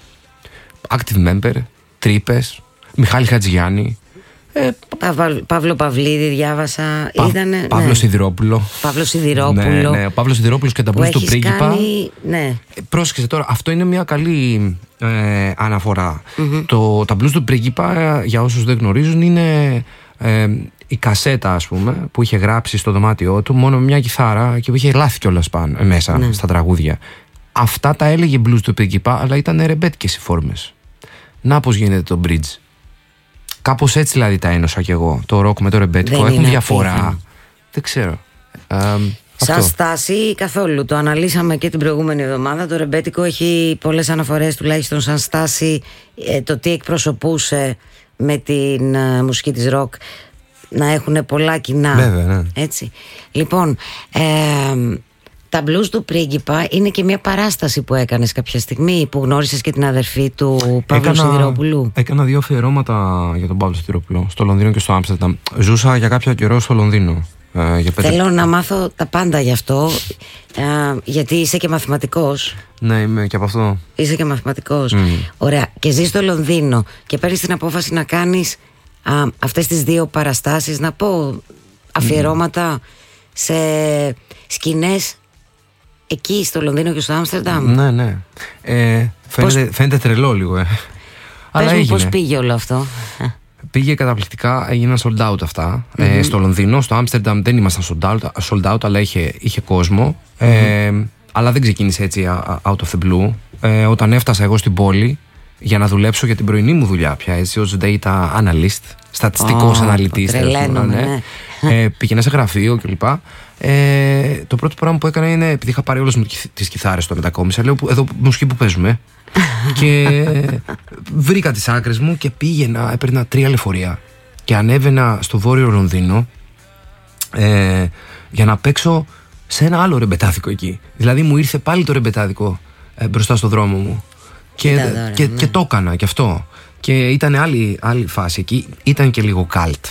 active member, Τρύπες, Μιχάλη Χατζηγιάννη. Ε, Παύλο, Παύλο Παυλίδη διάβασα. Πα, Ήτανε, Παύλο ναι. Σιδηρόπουλο. Παύλο Σιδηρόπουλο. Ναι, ναι, ο Παύλος Σιδηρόπουλος και τα που μπλουζ του έχεις πρίγκιπα. κάνει, ναι. Ε, Πρόσεξε τώρα, αυτό είναι μια καλή ε, αναφορά. Το, τα blues του πρίγκιπα, ε, για όσους δεν γνωρίζουν, είναι ε, η κασέτα, ας πούμε, που είχε γράψει στο δωμάτιό του μόνο με μια κιθάρα και που είχε λάθη κιόλας πάνω, ε, μέσα στα τραγούδια. Αυτά τα έλεγε blues του πρίγκιπα, αλλά ήταν ρεμπέτικες οι φόρμες. Να πώς γίνεται το bridge. Κάπως έτσι δηλαδή τα ένωσα κι εγώ. Το ροκ με το ρεμπέτικο Δεν έχουν είναι διαφορά. απίθανο. Δεν ξέρω. Ε, Σαν αυτό. στάση καθόλου. Το αναλύσαμε και την προηγούμενη εβδομάδα. Το ρεμπέτικο έχει πολλές αναφορές, τουλάχιστον σαν στάση, ε, το τι εκπροσωπούσε με την ε, μουσική της ροκ, να έχουν πολλά κοινά. Βέβαια, ναι. Έτσι. Λοιπόν, ε, τα blues του πρίγκιπα είναι και μια παράσταση που έκανες κάποια στιγμή, που γνώρισες και την αδερφή του Παύλου Σιδηρόπουλου. Έκανα δύο αφιερώματα για τον Παύλο Σιδηρόπουλο, στο Λονδίνο και στο Άμστερνταμ. Ζούσα για κάποιο καιρό στο Λονδίνο. Ε, για πέντε... Θέλω να μάθω τα πάντα γι' αυτό, ε, γιατί είσαι και μαθηματικός. Ναι, είμαι και από αυτό. Είσαι και μαθηματικός. Mm. Ωραία. Και ζεις στο Λονδίνο και παίρνεις την απόφαση να κάνεις α, αυτές τις δύο παραστάσεις, να πω αφιερώματα mm. σε σκηνές εκεί στο Λονδίνο και στο Άμστερνταμ. Ναι, ναι. Ε, Φαίνεται, πώς... φαίνεται τρελό λίγο, ε. Αλλά μου έγινε. Πώς πήγε όλο αυτό? Πήγε καταπληκτικά, έγιναν sold out αυτά. Mm-hmm. Ε, στο Λονδίνο, στο Άμστερνταμ δεν ήμασταν sold out, sold out αλλά είχε, είχε κόσμο. Mm-hmm. Ε, αλλά δεν ξεκίνησε έτσι out of the blue. Ε, όταν έφτασα εγώ στην πόλη για να δουλέψω για την πρωινή μου δουλειά πια, έτσι, ως data analyst, στατιστικός oh, αναλυτής. Τρελαίνομαι, ναι. ε, πήγαινα σε γραφείο κλπ. Ε, το πρώτο πράγμα που έκανα είναι, επειδή είχα πάρει όλες μου τις κιθάρες στο μετακόμισα, λέω εδώ μουσική που παίζουμε. Και βρήκα τις άκρες μου και πήγαινα, έπαιρνα τρία λεωφορεία και ανέβαινα στο βόρειο Λονδίνο ε, για να παίξω σε ένα άλλο ρεμπετάδικο εκεί. Δηλαδή μου ήρθε πάλι το ρεμπετάδικο ε, μπροστά στο δρόμο μου και, τώρα, και, ναι. και το έκανα κι αυτό. Και ήταν άλλη, άλλη φάση εκεί, ήταν και λίγο cult.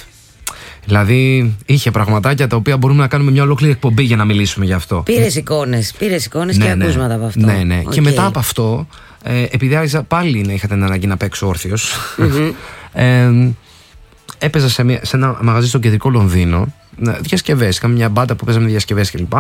Δηλαδή είχε πραγματάκια τα οποία μπορούμε να κάνουμε μια ολόκληρη εκπομπή για να μιλήσουμε γι' αυτό. Πήρες εικόνες, πήρες εικόνες ναι, και ναι, ακούσματα από αυτό. Ναι, ναι. Okay. Και μετά από αυτό, ε, επειδή άρχισα πάλι να είχα την ανάγκη να παίξω όρθιος, mm-hmm. ε, έπαιζα σε, μια, σε ένα μαγαζί στο κεντρικό Λονδίνο, διασκευές, είχαμε μια μπάντα που παίζαμε διασκευές κλπ.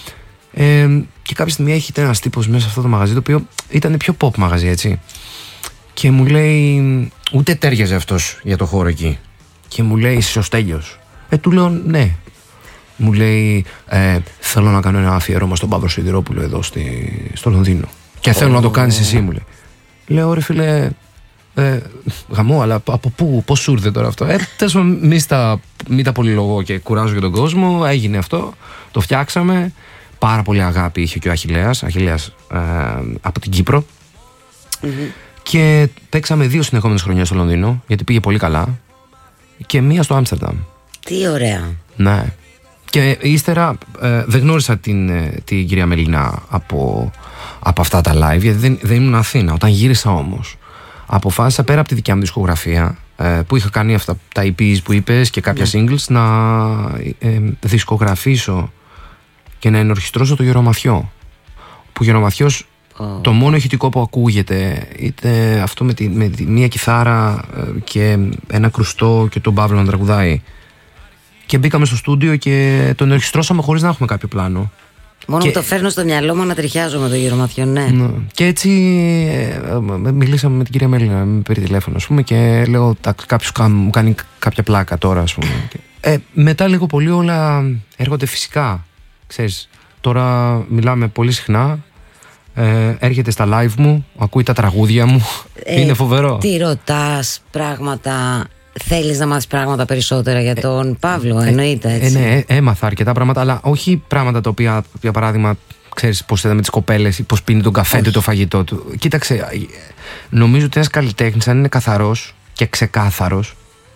Ε, και κάποια στιγμή έρχεται ένας τύπος μέσα σε αυτό το μαγαζί, το οποίο ήταν πιο pop μαγαζί, έτσι. Και μου λέει, ούτε τέριαζε αυτός για το χώρο εκεί. Και μου λέει, είσαι ο Στέλιος? Ε, του λέω ναι. Μου λέει, ε, θέλω να κάνω ένα αφιέρωμα στον Παύλο Σιδηρόπουλο εδώ στη, στο Λονδίνο. Και θέλω oh. να το κάνεις εσύ, μου λέει. Λέω, ρε φίλε, ε, γαμό, αλλά από πού, πώς σου ήρθε τώρα αυτό? Ε, τέλος πάντων, μη, μη τα πολυλογώ και κουράζω για τον κόσμο. Έγινε αυτό, το φτιάξαμε. Πάρα πολύ αγάπη είχε και ο Αχιλλέας, Αχιλλέας ε, από την Κύπρο. Mm-hmm. Και παίξαμε δύο συνεχόμενες χρονιές στο Λονδίνο, γιατί πήγε πολύ καλά. Και μία στο Άμστερνταμ. Τι ωραία. Ναι. Και ύστερα ε, δεν γνώρισα την, ε, την κυρία Μελίνα από, από αυτά τα live, γιατί δεν, δεν ήμουν Αθήνα. Όταν γύρισα όμως, αποφάσισα πέρα από τη δικιά μου δισκογραφία, ε, που είχα κάνει αυτά τα ι πις που είπες και κάποια ναι. singles, να ε, δισκογραφήσω και να ενορχιστρώσω το Γιώργο Μαθιό. Που ο Γιώργο Μαθιός, oh. το μόνο ηχητικό που ακούγεται είτε αυτό με, τη, με τη, μία κιθάρα και ένα κρουστό και τον Παύλο να τραγουδάει. Και μπήκαμε στο στούντιο και τον ενορχιστρώσαμε χωρίς να έχουμε κάποιο πλάνο. Μόνο και... που το φέρνω στο μυαλό μου να τριχιάζω με τον Γιώργο Μαθιό, ναι. ναι. Και έτσι ε, μιλήσαμε με την κυρία Μέλινα, με πήρε τηλέφωνο, ας πούμε, και λέω κάποιος μου κάνει κάποια πλάκα τώρα, ας πούμε. Ε, μετά λίγο πολύ όλα έρχονται φυσικά. Ξέρεις, τώρα μιλάμε πολύ συχνά. Ε, έρχεται στα live μου, ακούει τα τραγούδια μου. Ε, είναι φοβερό. Τι ρωτάς πράγματα, θέλεις να μάθεις πράγματα περισσότερα για τον ε, Παύλο, ε, εννοείται έτσι. Ε, ναι, έμαθα αρκετά πράγματα, αλλά όχι πράγματα τα οποία, για παράδειγμα, ξέρεις πώς ήταν με τις κοπέλες ή πώς πίνει τον καφέ του, το φαγητό του. Κοίταξε, νομίζω ότι ένας καλλιτέχνης, αν είναι καθαρός και ξεκάθαρος,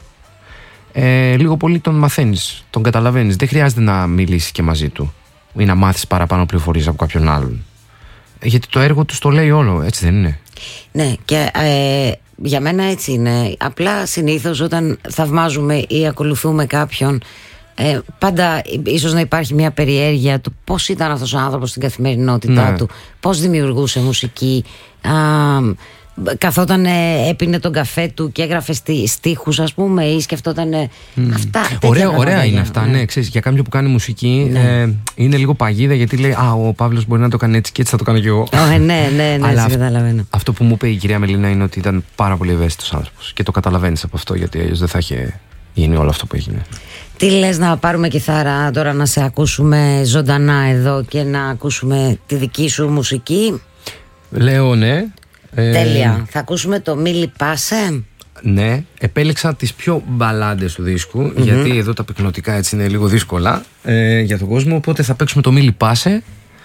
ε, λίγο πολύ τον μαθαίνεις, τον καταλαβαίνεις. Δεν χρειάζεται να μιλήσεις και μαζί του ή να μάθεις παραπάνω πληροφορίες από κάποιον άλλον. Γιατί το έργο του το λέει όλο, έτσι δεν είναι? Ναι, και ε, για μένα έτσι είναι. Απλά συνήθως όταν θαυμάζουμε ή ακολουθούμε κάποιον, ε, πάντα ίσως να υπάρχει μια περιέργεια του πώς ήταν αυτός ο άνθρωπος στην καθημερινότητά ναι. του, πώς δημιουργούσε μουσική, α, καθόταν, έπινε τον καφέ του και έγραφε στίχους, ας πούμε, ή σκεφτόταν mm. αυτά. Ωραία, ωραία είναι αυτά, ναι, ναι, ξέρεις, για κάποιον που κάνει μουσική ναι. ε, είναι λίγο παγίδα, γιατί λέει α, ο Παύλος μπορεί να το κάνει έτσι και έτσι θα το κάνω κι εγώ. Oh, ναι, ναι, ναι, αλλά καταλαβαίνω. Αυτό που μου είπε η κυρία Μελίνα είναι ότι ήταν πάρα πολύ ευαίσθητος άνθρωπος και το καταλαβαίνεις από αυτό, γιατί αλλιώς δεν θα είχε γίνει όλο αυτό που έγινε. Τι λες, να πάρουμε κιθάρα τώρα να σε ακούσουμε ζωντανά εδώ και να ακούσουμε τη δική σου μουσική? Λέω ναι. Τέλεια. Ε, θα ακούσουμε το Μη λυπάσαι. Ναι, επέλεξα τις πιο μπαλάντες του δίσκου, mm-hmm. γιατί εδώ τα πυκνωτικά έτσι είναι λίγο δύσκολα ε, για τον κόσμο, οπότε θα παίξουμε το Μη λυπάσαι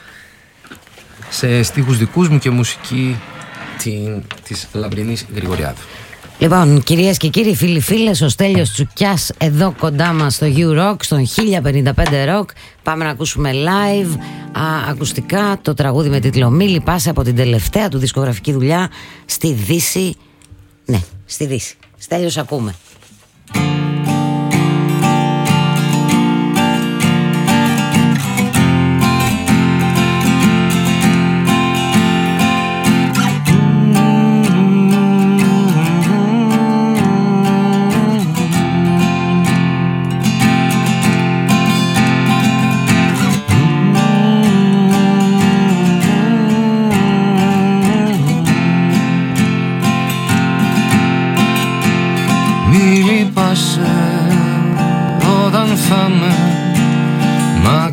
σε στίχους δικούς μου και μουσική την, της Λαμπρινής Γρηγοριάδου. Λοιπόν, κυρίες και κύριοι, φίλοι φίλες, ο Στέλιος Τσουκιάς εδώ κοντά μας στο U-Rock, στον χίλια πενήντα πέντε Rock. Πάμε να ακούσουμε live α, ακουστικά το τραγούδι με τίτλο Μη λυπάσαι από την τελευταία του δισκογραφική δουλειά στη Δύση. Ναι, στη Δύση. Στέλιος, ακούμε.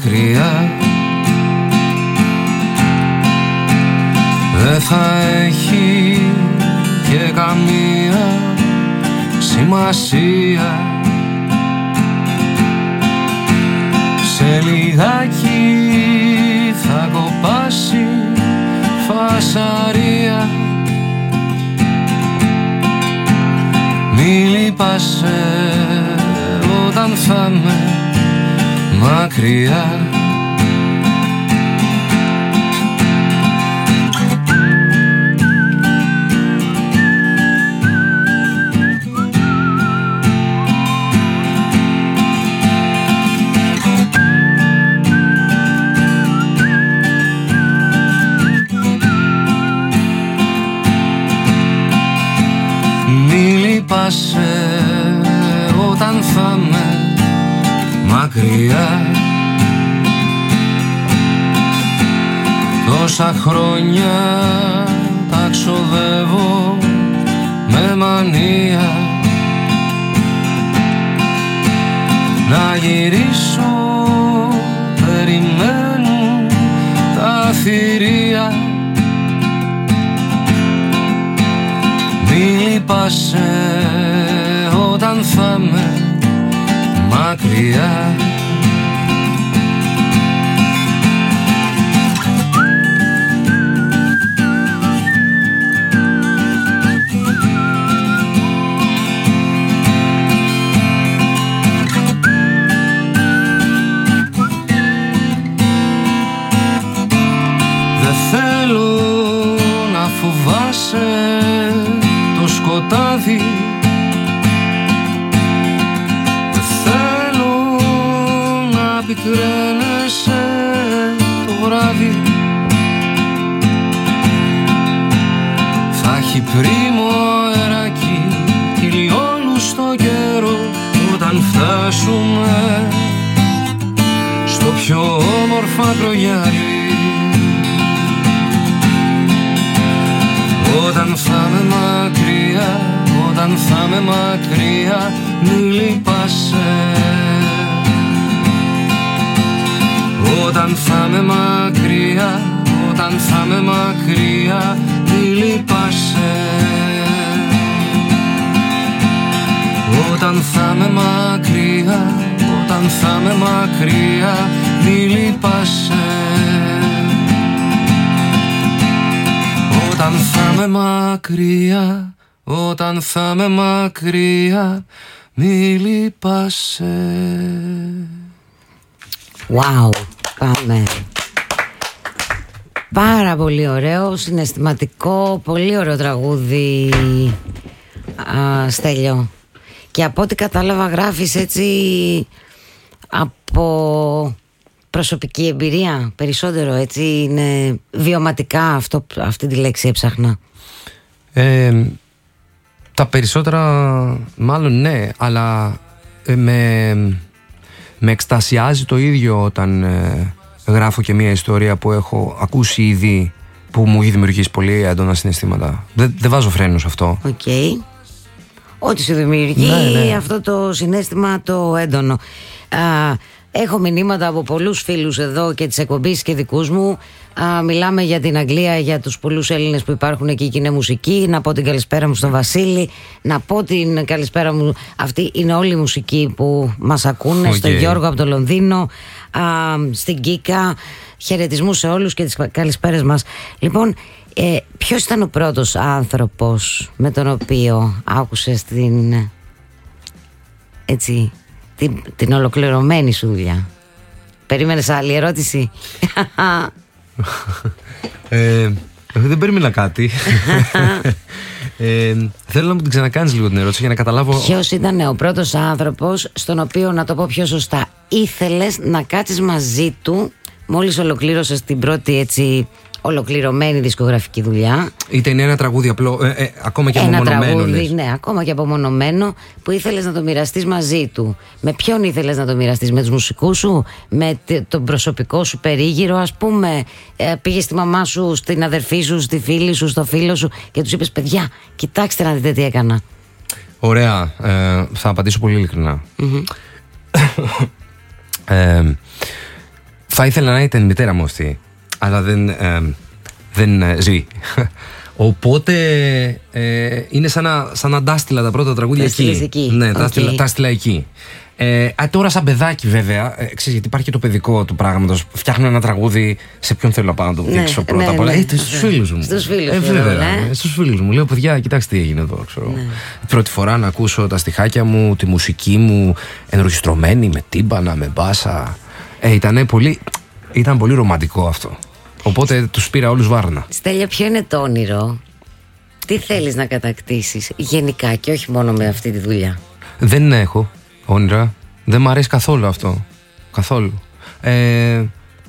μακριά. Δεν θα έχει και καμία σημασία. Σε λιγάκι θα κοπάσει φασαρία. Μη λυπάσαι όταν θα με μακριά. Όταν θα με μακριά. Τόσα χρόνια τα ξοδεύω με μανία. Να γυρίσω περιμένουν τα θηρία. Μη λυπάσαι όταν θα με μακριά. Δεν θέλω να φοβάσαι το σκοτάδι. Δεν θέλω να πικραίνεσαι το βράδυ. Θα έχει πρίμο αεράκι ηλιόλου στο καιρό όταν φτάσουμε στο πιο όμορφο ακρογιάλι. Όταν θα με μακριά, όταν θα με μακριά, μη λυπάσαι. Όταν θα με μακριά, όταν θα με μακριά, μη λυπάσαι. Όταν θα με μακριά, όταν θα με μακριά, μη λυπάσαι. Όταν θα με μακριά, όταν θα με μακριά, μη λυπάσαι. Wow, πάμε. Πάρα πολύ ωραίο, συναισθηματικό, πολύ ωραίο τραγούδι, α, Στέλιο. Και από ό,τι κατάλαβα γράφεις έτσι από προσωπική εμπειρία περισσότερο, έτσι, είναι βιωματικά, αυτό, αυτή τη λέξη έψαχνα. Ε, τα περισσότερα μάλλον ναι, αλλά ε, με, με εκστασιάζει το ίδιο όταν ε, γράφω και μια ιστορία που έχω ακούσει ήδη, που μου έχει δημιουργήσει πολύ έντονα συναισθήματα. Δεν, δεν βάζω φρένο σε αυτό. Οκ. Okay. Ό,τι σου δημιουργεί ναι, ναι. αυτό το συναίσθημα το έντονο. Α, έχω μηνύματα από πολλούς φίλους εδώ και της εκπομπής και δικούς μου. Α, μιλάμε για την Αγγλία, για τους πολλούς Έλληνες που υπάρχουν εκεί και είναι μουσική. Να πω την καλησπέρα μου στον Βασίλη. Να πω την καλησπέρα μου. Αυτοί είναι όλοι οι μουσικοί που μας ακούνε. Okay. Στον Γιώργο από το Λονδίνο, α, στην Κίκα. Χαιρετισμούς σε όλους και τις καλησπέρες μας. Λοιπόν, ε, ποιος ήταν ο πρώτος άνθρωπος με τον οποίο άκουσες την, έτσι, την, την ολοκληρωμένη σου δουλειά? Περίμενες άλλη ερώτηση? ε, δεν περίμενα κάτι. ε, θέλω να μου την ξανακάνεις λίγο την ερώτηση για να καταλάβω. Ποιος ήταν ο πρώτος άνθρωπος στον οποίο, να το πω πιο σωστά, ήθελες να κάτσεις μαζί του μόλις ολοκλήρωσες την πρώτη έτσι ολοκληρωμένη δισκογραφική δουλειά? Είτε είναι ένα τραγούδι απλό, ε, ε, ακόμα και ένα απομονωμένο. Τραγούδι, λες. ναι, ακόμα και απομονωμένο, που ήθελες να το μοιραστείς μαζί του. Με ποιον ήθελες να το μοιραστείς? Με τους μουσικούς σου, με τον προσωπικό σου περίγυρο, ας πούμε? Ε, πήγες στη μαμά σου, στην αδερφή σου, στη φίλη σου, στο φίλο σου και τους είπες, παιδιά, κοιτάξτε να δείτε τι έκανα? Ωραία, ε, θα απαντήσω πολύ ειλικρινά. Mm-hmm. ε, Θα ήθελα να ήταν η μητέρα μου αυτή, αλλά δεν, ε, δεν ε, ζει. Οπότε ε, είναι σαν να, σαν να τάστηλα τα πρώτα τραγούδια εκεί. εκεί. Ναι, Okay. τάστηλα εκεί. Ε, α, τώρα σαν παιδάκι βέβαια, ε, ξέρεις, γιατί υπάρχει και το παιδικό του πράγματος. Φτιάχνω ένα τραγούδι, σε ποιον θέλω να πάω να το δείξω ναι, πρώτα απ' όλα. Ναι, ναι. Ε, στους φίλους μου. Στους φίλους ε, μου. βέβαια, Ναι. Στους φίλους μου. Λέω, παιδιά, κοιτάξτε τι έγινε εδώ. Ξέρω. Ναι. Πρώτη φορά να ακούσω τα στιχάκια μου, τη μουσική μου ενορχιστρωμένη, με τύμπανα, με μπάσα. Ε, ήτανε πολύ, ήταν πολύ ρομαντικό αυτό. Οπότε τους πήρα όλους βάρνα. Στέλια, ποιο είναι το όνειρο? Τι θέλεις να κατακτήσεις γενικά και όχι μόνο με αυτή τη δουλειά? Δεν έχω όνειρα. Δεν μ' αρέσει καθόλου αυτό. Καθόλου. Ε,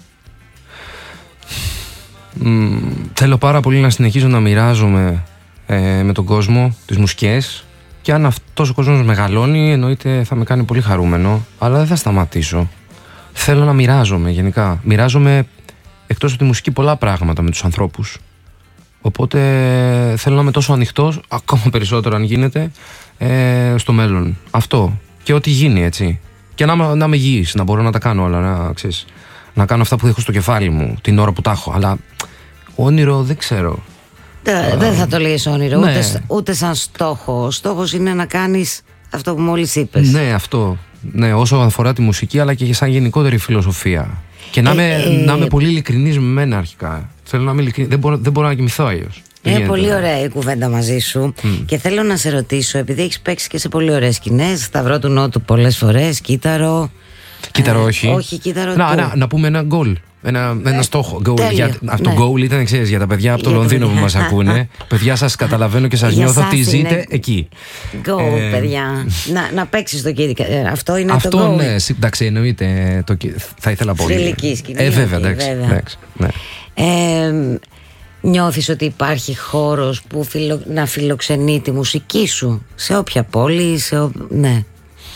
μ, θέλω πάρα πολύ να συνεχίζω να μοιράζομαι ε, με τον κόσμο τις μουσικές. Και αν αυτός ο κόσμος μεγαλώνει, εννοείται θα με κάνει πολύ χαρούμενο. Αλλά δεν θα σταματήσω. Θέλω να μοιράζομαι γενικά. Μοιράζομαι εκτός από τη μουσική πολλά πράγματα με τους ανθρώπους. Οπότε θέλω να είμαι τόσο ανοιχτός, ακόμα περισσότερο αν γίνεται, ε, στο μέλλον. Αυτό. Και ό,τι γίνει, έτσι. Και να, να είμαι υγιής, να μπορώ να τα κάνω όλα. Να, ξέρεις, να κάνω αυτά που έχω στο κεφάλι μου την ώρα που τα έχω. Αλλά όνειρο δεν ξέρω. Δεν δε θα το λέγεις όνειρο, ναι. ούτε, ούτε σαν στόχο. Ο στόχος είναι να κάνεις αυτό που μόλις είπες. Ναι, αυτό. Ναι, όσο αφορά τη μουσική, αλλά και σαν γενικότερη φιλοσοφία. Και να, ε, είμαι, ε, να είμαι πολύ ειλικρινής με μένα αρχικά. Θέλω να είμαι ειλικρινής. Δεν μπορώ, δεν μπορώ να κοιμηθώ αλλιώς. Είναι πολύ ωραία η κουβέντα μαζί σου. Mm. Και θέλω να σε ρωτήσω, επειδή έχεις παίξει και σε πολύ ωραίες σκηνές, Σταυρό του Νότου πολλές φορές, κύτταρο. Κύτταρο, ε, όχι. Όχι, κύτταρο. Να, να, να πούμε ένα γκολ. Ένα, ένα ε, στόχο. Goal. Τέλειο, Για, αυτό ναι. goal ήταν, ξέρεις, για τα παιδιά από το Λονδίνο που μας ακούνε. Παιδιά, σας καταλαβαίνω και σας νιώθω ότι ζείτε είναι... εκεί. Go, ε, παιδιά. να, να παίξεις το κύτταρο. Αυτό είναι αυτό, το goal. Αυτό, ναι, εντάξει, εννοείται. Το, θα ήθελα πολύ. Θρυλική σκηνή. Ε, βέβαια, εντάξει. βέβαια. εντάξει ναι. Ε, νιώθεις ότι υπάρχει χώρος που φιλο... να φιλοξενεί τη μουσική σου σε όποια πόλη, σε ό... ναι.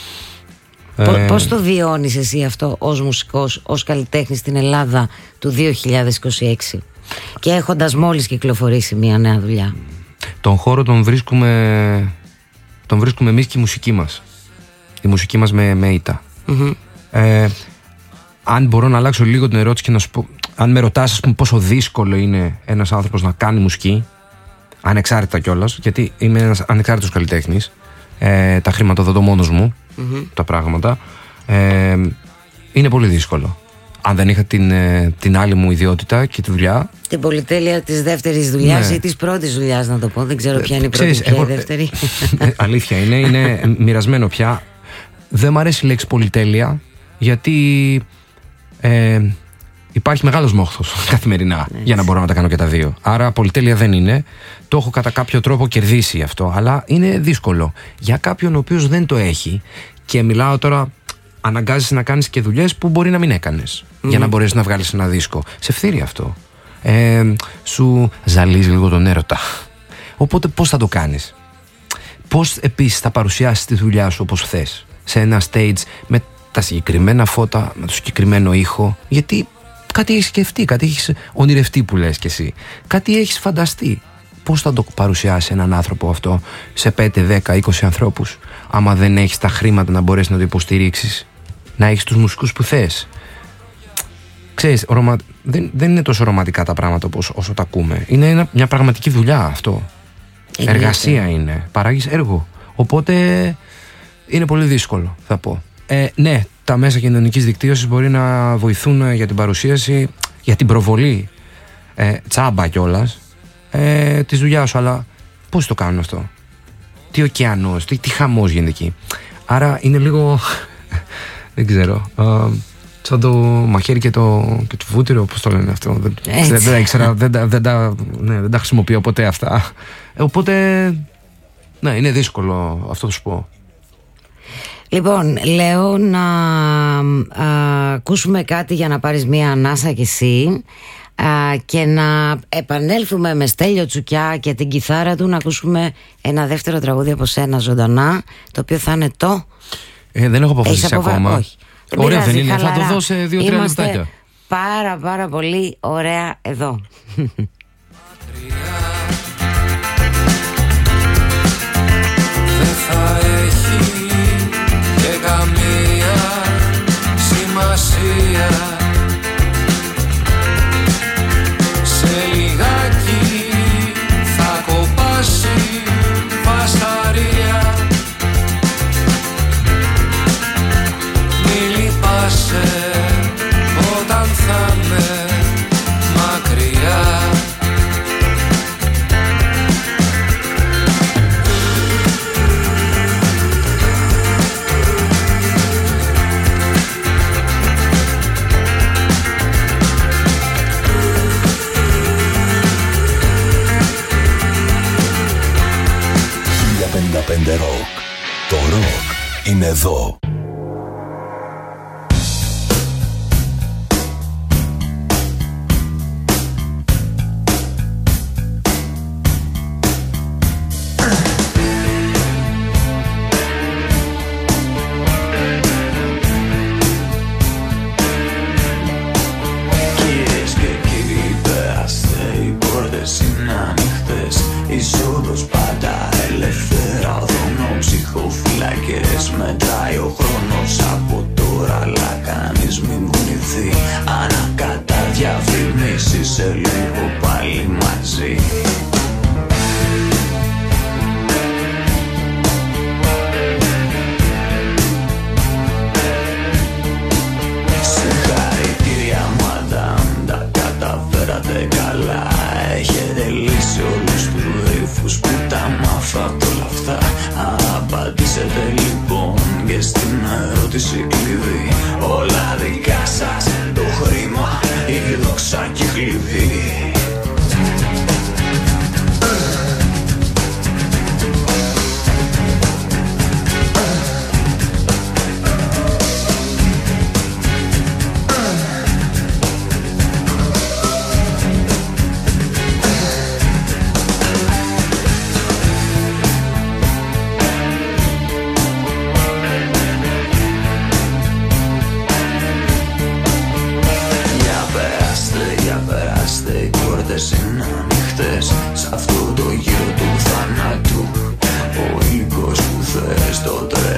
Ε... Πώς το βιώνεις εσύ αυτό ως μουσικός, ως καλλιτέχνης στην Ελλάδα του δύο χιλιάδες είκοσι έξι και έχοντας μόλις κυκλοφορήσει μια νέα δουλειά? Τον χώρο τον βρίσκουμε τον βρίσκουμε εμείς και η μουσική μας. Η μουσική μας με, με ήττα. Mm-hmm. ε, Αν μπορώ να αλλάξω λίγο την ερώτηση και να σου πω, αν με ρωτάς, ας πούμε, πόσο δύσκολο είναι ένας άνθρωπος να κάνει μουσική, ανεξάρτητα κιόλας, γιατί είμαι ένας ανεξάρτητος καλλιτέχνης, ε, τα χρηματοδοτώ μόνος μου, mm-hmm. τα πράγματα, ε, είναι πολύ δύσκολο. Αν δεν είχα την, ε, την άλλη μου ιδιότητα και τη δουλειά. Την πολυτέλεια της δεύτερης δουλειάς, ναι. ή της πρώτης δουλειάς, να το πω. Δεν ξέρω ποια είναι η πρώτη και η δεύτερη. Ε, αλήθεια είναι, είναι μοιρασμένο πια. Δεν μ' αρέσει η λέξη πολυτέλεια, γιατί ε, υπάρχει μεγάλος μόχθος καθημερινά, έτσι, για να μπορώ να τα κάνω και τα δύο. Άρα πολυτέλεια δεν είναι. Το έχω κατά κάποιο τρόπο κερδίσει αυτό, αλλά είναι δύσκολο για κάποιον ο οποίος δεν το έχει. Και μιλάω τώρα, αναγκάζεσαι να κάνεις και δουλειές που μπορεί να μην έκανες, mm-hmm. για να μπορέσεις να βγάλεις ένα δίσκο. Σε φθείρει αυτό. Ε, σου ζαλίζει λίγο τον έρωτα. Οπότε πώς θα το κάνεις? Πώς επίσης θα παρουσιάσεις τη δουλειά σου όπως θες, σε ένα stage με τα συγκεκριμένα φώτα, με το συγκεκριμένο ήχο? Γιατί κάτι έχεις σκεφτεί, κάτι έχεις ονειρευτεί, που λες κι εσύ. Κάτι έχεις φανταστεί. Πώς θα το παρουσιάσεις έναν άνθρωπο αυτό σε πέντε, δέκα, είκοσι ανθρώπους, άμα δεν έχεις τα χρήματα να μπορέσεις να το υποστηρίξεις, να έχεις τους μουσικούς που θες? Ξέρεις, ρωμα... δεν, δεν είναι τόσο ρομαντικά τα πράγματα όπως, όσο τα ακούμε. Είναι ένα, μια πραγματική δουλειά αυτό. Είναι εργασία είναι. είναι. Παράγεις έργο. Οπότε είναι πολύ δύσκολο, θα πω. Ε, ναι, τα μέσα κοινωνικής δικτύωσης μπορεί να βοηθούν για την παρουσίαση, για την προβολή, ε, τσάμπα κιόλας, ε, της δουλειάς σου. Αλλά πώς το κάνουν αυτό? Τι ωκεανός, τι, τι χαμός γίνεται εκεί. Άρα είναι λίγο δεν ξέρω, ε, σαν το μαχαίρι και το, και το βούτυρο, πώς το λένε αυτό. Δεν, δεν, δεν, ήξερα, δεν, δεν, δεν, τα, ναι, δεν τα χρησιμοποιώ ποτέ αυτά. Ε, οπότε ναι, είναι δύσκολο αυτό, σου πω. Λοιπόν, λέω να α, ακούσουμε κάτι για να πάρεις μία ανάσα κι εσύ, α, και να επανέλθουμε με Στέλιο Τσουκιά και την κιθάρα του, να ακούσουμε ένα δεύτερο τραγούδι από σένα ζωντανά, το οποίο θα είναι το... Ε, δεν έχω αποφασίσει αποφα... ακόμα. Όχι. Δεν ωραία, πειράζει, δεν είναι, χαλαρά. Θα το δω σε δύο-τρία λεπτάκια. Πάρα πάρα πολύ ωραία εδώ. Δεν θα έχει και καμία σημασία πέντε Rock. Το rock είναι εδώ. Είσοδος πάντα ελεύθερα οδόνο, ψυχοφυλακές μετράει ο χρόνος από τώρα, αλλά κανείς μην κουνηθεί. Ανακατά διαφημίσεις σε λίγο πάλι μαζί. Συγχαρητήρια μαντάμ, τα καταφέρατε καλά. Έχετε λύσει όλους τους γρίφους που τα μάθατε όλα αυτά. Απαντήσετε λοιπόν και στην ερώτηση κλειδί.